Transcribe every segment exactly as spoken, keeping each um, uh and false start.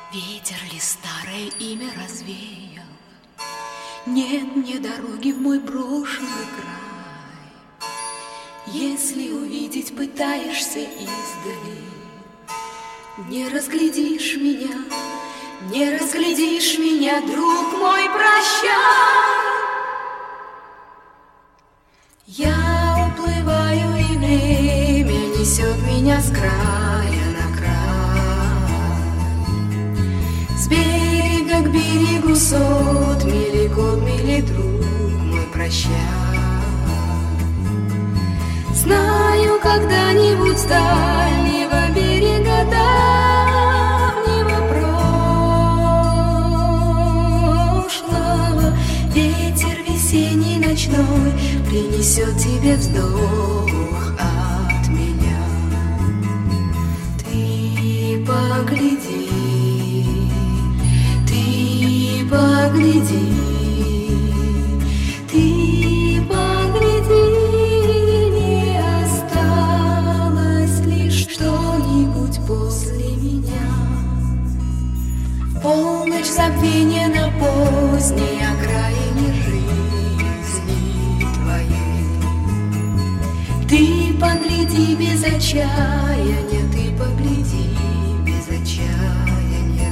Ветер ли старое имя развеял? Нет мне дороги в мой брошенный край. Если увидеть пытаешься издали, не разглядишь меня, не разглядишь меня, друг мой, прощай. Я уплываю, и время несет меня с края на край. С берега к берегу сот мили, год мили, друг мой, прощай. Знаю, когда-нибудь с дальнего берега давнего прошлого ветер весенний ночной принесет тебе вздох от меня. Ты погляди, ты погляди, ты погляди, не осталось лишь что-нибудь после меня. В полночь забвения на поздней окраине жизни твоей. Ты погляди без отчаяния, ты погляди без отчаяния.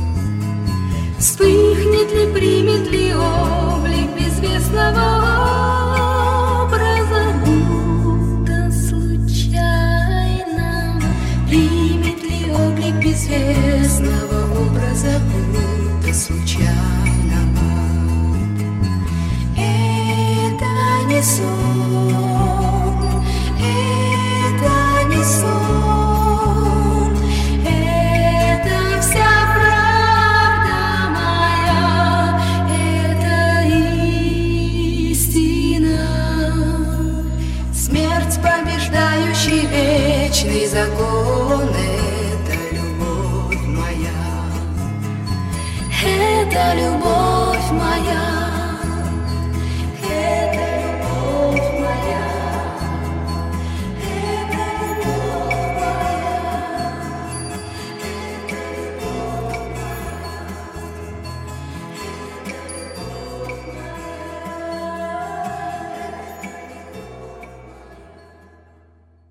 Вспыхнет ли, примет ли облик безвестного образа, будто случайно? Примет ли облик безвестного образа, будто случайного? Это не сон, это не сон, это вся правда моя, это истина. Смерть, побеждающий вечный закон, это любовь моя, это любовь.